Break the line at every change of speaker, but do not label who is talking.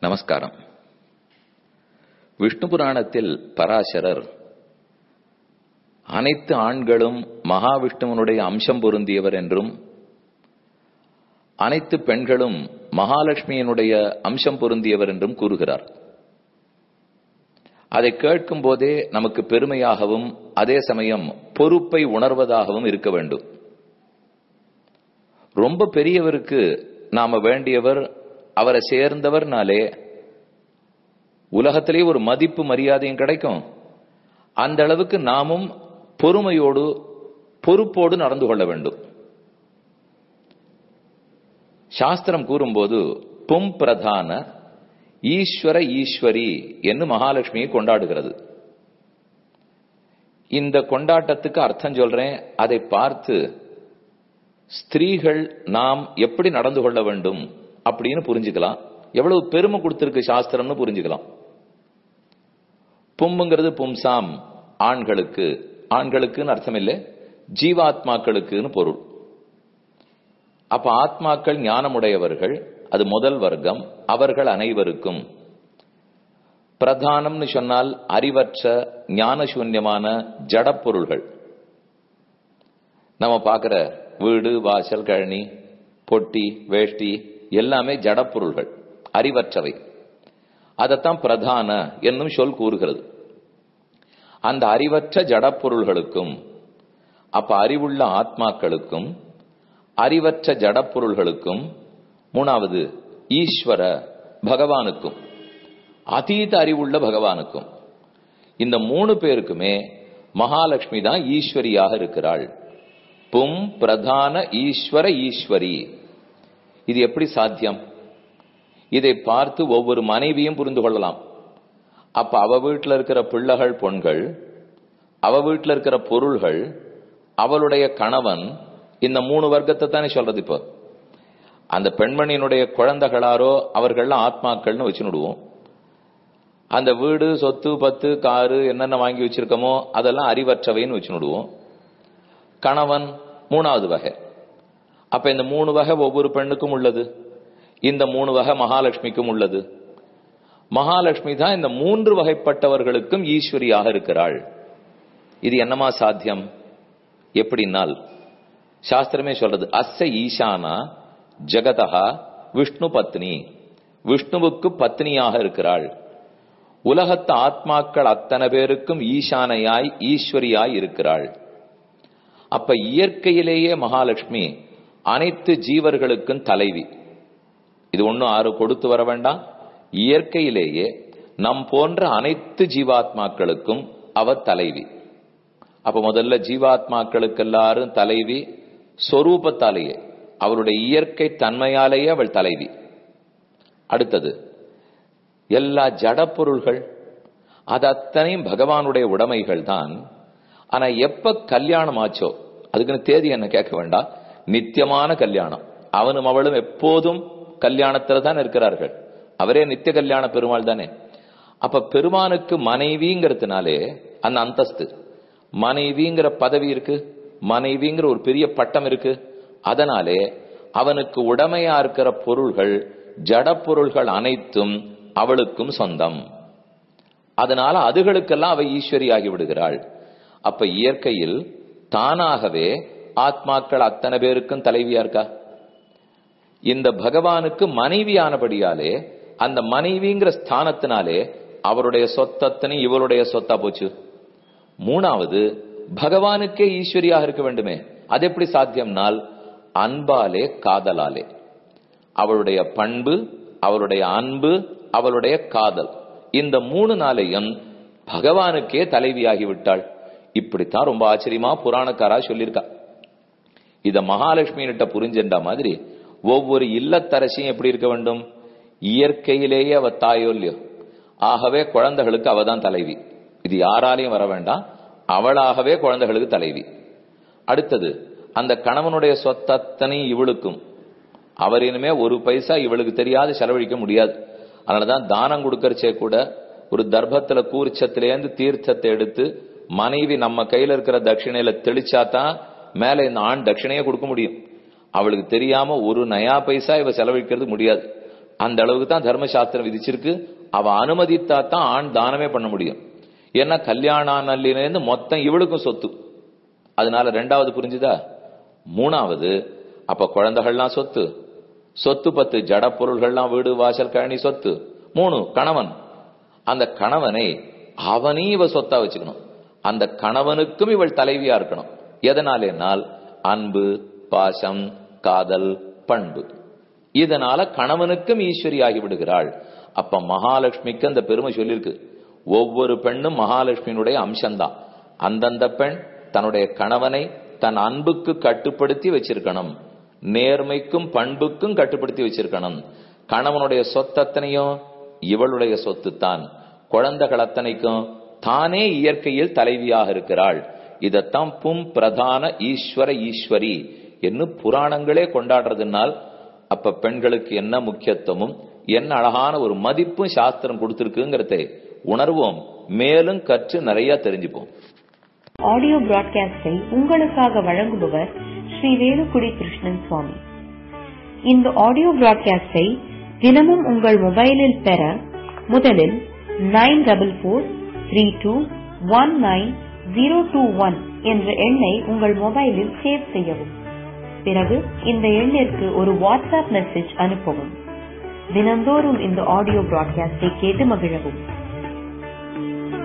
நமஸ்காரம். விஷ்ணு புராணத்தில் பராசரர் அனைத்து ஆண்களும் மகாவிஷ்ணுவனுடைய அம்சம் பொருந்தியவர் என்றும் அனைத்து பெண்களும் மகாலட்சுமியினுடைய அம்சம் பொருந்தியவர் என்றும் கூறுகிறார். அதை கேட்கும் போதே நமக்கு பெருமையாகவும் அதே சமயம் பொறுப்பை உணர்வதாகவும் இருக்க வேண்டும். ரொம்ப பெரியவருக்கு நாம வேண்டியவர், அவரை சேர்ந்தவர்னாலே உலகத்திலே ஒரு மதிப்பு மரியாதையும் கிடைக்கும். அந்த அளவுக்கு நாமும் பொறுமையோடு பொறுப்போடு நடந்து கொள்ள வேண்டும். சாஸ்திரம் கூறும்போது பும் பிரதான ஈஸ்வர ஈஸ்வரி என்று மகாலட்சுமியை கொண்டாடுகிறது. இந்த கொண்டாட்டத்துக்கு அர்த்தம் சொல்றேன். அதை பார்த்து ஸ்திரீகள் நாம் எப்படி நடந்து கொள்ள வேண்டும் அப்படின்னு புரிஞ்சுக்கலாம். எவ்வளவு பெருமை கொடுத்திருக்கு சாஸ்திரம்னு புரிஞ்சுக்கலாம். பும்ங்கிறது பும்சாம், ஆண்களுக்கு, ஆண்களுக்குன்னு அர்த்தம் இல்லை, ஜீவாத்மாக்களுக்குன்னு பொருள். அப்ப ஆத்மாக்கள் ஞானமுடையவர்கள், அது முதல் வர்க்கம், அவர்கள் அனைவருக்கும். பிரதானம்னு சொன்னால் அறிவற்ற ஞானசூன்யமான ஜடப்பொருள்கள். நம்ம பார்க்கிற வீடு, வாசல், கழனி, பொட்டி, வேஷ்டி எல்லாமே ஜடப்பொருள்கள், அறிவற்றவை. அதைத்தான் பிரதான என்னும் சொல் கூறுகிறது. அந்த அறிவற்ற ஜடப்பொருள்களுக்கும், அப்ப அறிவுள்ள ஆத்மாக்களுக்கும் அறிவற்ற ஜடப்பொருள்களுக்கும், மூணாவது ஈஸ்வர பகவானுக்கும், அதீத அறிவுள்ள பகவானுக்கும், இந்த மூணு பேருக்குமே மகாலட்சுமி தான் ஈஸ்வரியாக இருக்கிறாள். பும் பிரதான ஈஸ்வர ஈஸ்வரி. இது எப்படி சாத்தியம்? இதை பார்த்து ஒவ்வொரு மனைவியும் புரிந்து கொள்ளலாம். அப்ப அவ வீட்டில் இருக்கிற பிள்ளைகள், பொண்கள், அவ வீட்டில் இருக்கிற பொருள்கள், அவளுடைய கணவன், இந்த மூணு வர்க்கத்தை தானே சொல்றது. இப்போ அந்த பெண்மணியினுடைய குழந்தைகளாரோ அவர்கள் ஆத்மாக்கள்னு வச்சுடுவோம். அந்த வீடு, சொத்து, பத்து, காரு என்னென்ன வாங்கி வச்சிருக்கோமோ அதெல்லாம் அறிவற்றவைன்னு வச்சுடுவோம். கணவன் மூணாவது வகை. அப்ப இந்த மூணு வகை ஒவ்வொரு பெண்ணுக்கும் உள்ளது. இந்த மூணு வகை மகாலட்சுமிக்கும் உள்ளது. மகாலட்சுமி தான் இந்த மூன்று வகைப்பட்டவர்களுக்கும் ஈஸ்வரியாக இருக்கிறாள். இது என்னமா சாத்தியம்? எப்படின்னால் சாஸ்திரமே சொல்றது, அஸ்ஸ ஈசானா ஜகதா விஷ்ணு பத்னி. விஷ்ணுவுக்கு பத்னியாக இருக்கிறாள். உலகத்து ஆத்மாக்கள் அத்தனை பேருக்கும் ஈசானையாய் ஈஸ்வரியாய் இருக்கிறாள். அப்ப இயற்கையிலேயே மகாலட்சுமி அனைத்து ஜீவர்களுக்கும் தலைவி. இது ஒன்னும் ஆறு கொடுத்து வர வேண்டாம். இயற்கையிலேயே நம் போன்ற அனைத்து ஜீவாத்மாக்களுக்கும் அவ தலைவி. அப்ப முதல்ல ஜீவாத்மாக்களுக்கு எல்லாரும் தலைவி சொரூபத்தாலேயே, அவருடைய இயற்கை தன்மையாலேயே அவள் தலைவி. அடுத்தது எல்லா ஜடப்பொருள்கள், அது அத்தனையும் பகவானுடைய உடைமைகள் தான். ஆனா எப்ப கல்யாணம் ஆச்சோ, அதுக்குன்னு தேதி என்ன கேட்க வேண்டாம், நித்தியமான கல்யாணம். அவனும் அவளும் எப்போதும் கல்யாணத்துல தான் இருக்கிறார்கள். அவரே நித்திய கல்யாண பெருமாள் தானே. அப்ப பெருமானுக்கு மனைவிங்கிறதுனாலே அந்த அந்தஸ்து, மனைவிங்கிற பதவி இருக்கு, மனைவிங்கிற ஒரு பெரிய பட்டம் இருக்கு. அதனாலே அவனுக்கு உடமையா இருக்கிற பொருள்கள், ஜட பொருள்கள் அனைத்தும் அவளுக்கும் சொந்தம். அதனால அதுகளுக்கெல்லாம் அவ ஈஸ்வரி ஆகி விடுகிறாள். அப்ப இயற்கையில் தானாகவே ஆத்மாக்கள் அத்தனை பேருக்கும் தலைவியா இருக்கா. இந்த பகவானுக்கு மனைவியானபடியாலே அந்த மனைவிங்கிற ஸ்தானத்தினாலே அவருடைய சொத்தத்தனை இவளுடைய சொத்தா போச்சு. மூணாவது, பகவானுக்கே ஈஸ்வரியாக இருக்க வேண்டுமே. அது எப்படி சாத்தியம்னால் அன்பாலே, காதலாலே. அவளுடைய பண்பு, அவளுடைய அன்பு, அவளுடைய காதல், இந்த மூணு நாளையும் பகவானுக்கே தலைவியாகி விட்டாள். இப்படித்தான் ரொம்ப ஆச்சரியமா புராணக்காரா சொல்லியிருக்கா. இத மகாலட்சுமியிட்ட புரிஞ்சென்ற மாதிரி ஒவ்வொரு இல்லத்தரசியும் எப்படி இருக்க வேண்டும்? இயற்கையிலேயே அவ தாயோ இல்லையோ, ஆகவே குழந்தைகளுக்கு அவதான் தலைவி. இது யாராலையும் வர வேண்டாம், அவளாகவே குழந்தைகளுக்கு தலைவி. அடுத்தது, அந்த கணவனுடைய சொத்தத்தனை இவளுக்கும். அவர் இனிமே ஒரு பைசா இவளுக்கு தெரியாது செலவழிக்க முடியாது. அதனாலதான் தானம் கொடுக்கறச்சே கூட ஒரு தர்ப்பத்துல கூர்ச்சத்திலேருந்து தீர்த்தத்தை எடுத்து மனைவி நம்ம கையில இருக்கிற தட்சிணையில தெளிச்சாதான் மேல இந்த ஆண் தட்சிணையை கொடுக்க முடியும். அவளுக்கு தெரியாம ஒரு நயா பைசா இவ செலவழிக்கிறது முடியாது. அந்த அளவுக்கு தான் தர்மசாஸ்திரம் விதிச்சிருக்கு. அவ அனுமதித்தா தான் ஆண் தானமே பண்ண முடியும். ஏன்னா கல்யாணம் நல்லிலேருந்து மொத்தம் இவளுக்கும் சொத்து. அதனால 2வது புரிஞ்சுதா? 3வது, அப்ப குழந்தைகள்லாம் சொத்து, சொத்து 10 ஜட பொருள்கள்லாம் வீடு வாசல் கழனி சொத்து. 3 கணவன். அந்த கணவனை அவனே இவ சொத்தா வச்சுக்கணும். அந்த கணவனுக்கும் இவள் தலைவியா இருக்கணும். எதனாலேனால் அன்பு, பாசம், காதல், பண்பு. இதனால கணவனுக்கும் ஈஸ்வரி ஆகி விடுகிறாள். அப்ப மகாலட்சுமிக்கு அந்த பெருமை சொல்லிருக்கு. ஒவ்வொரு பெண்ணும் மகாலட்சுமியினுடைய அம்சம்தான். அந்தந்த பெண் தன்னுடைய கணவனை தன் அன்புக்கு கட்டுப்படுத்தி வச்சிருக்கணும், நேர்மைக்கும் பண்புக்கும் கட்டுப்படுத்தி வச்சிருக்கணும். கணவனுடைய சொத்தனையும் இவளுடைய சொத்து தான். குழந்தைகள் அத்தனைக்கும் தானே இயற்கையில் தலைவியாக இருக்கிறாள். இதத்தான் பும் பிரதான ஈஸ்வர ஈஸ்வரி என்று புராணங்களே கொண்டாடுறதுனால் அப்ப பெண்களுக்கு என்ன முக்கியத்துவமும் என்ன அழகான ஒரு மதிப்பும் சாஸ்திரம் கொடுத்திருக்குங்கிறதை உணர்வோம். மேலும் கற்று நிறைய தெரிஞ்சுப்போம்.
ஆடியோ பிராட்காஸ்டை உங்களுக்காக வழங்குபவர் ஸ்ரீ வேலுக்குடி கிருஷ்ணன் சுவாமி. இந்த ஆடியோ பிராட்காஸ்டை தினமும் உங்கள் மொபைலில் பெற முதலில் 9443219021 என்ற எண்ணை உங்கள் மொபைலில் சேவ் செய்யவும். பிறகு இந்த எண்ணிற்கு ஒரு வாட்ஸ்அப் மெசேஜ் அனுப்பவும். தினந்தோறும் இந்த ஆடியோ பிராட்காஸ்டை கேட்டு மகிழவும்.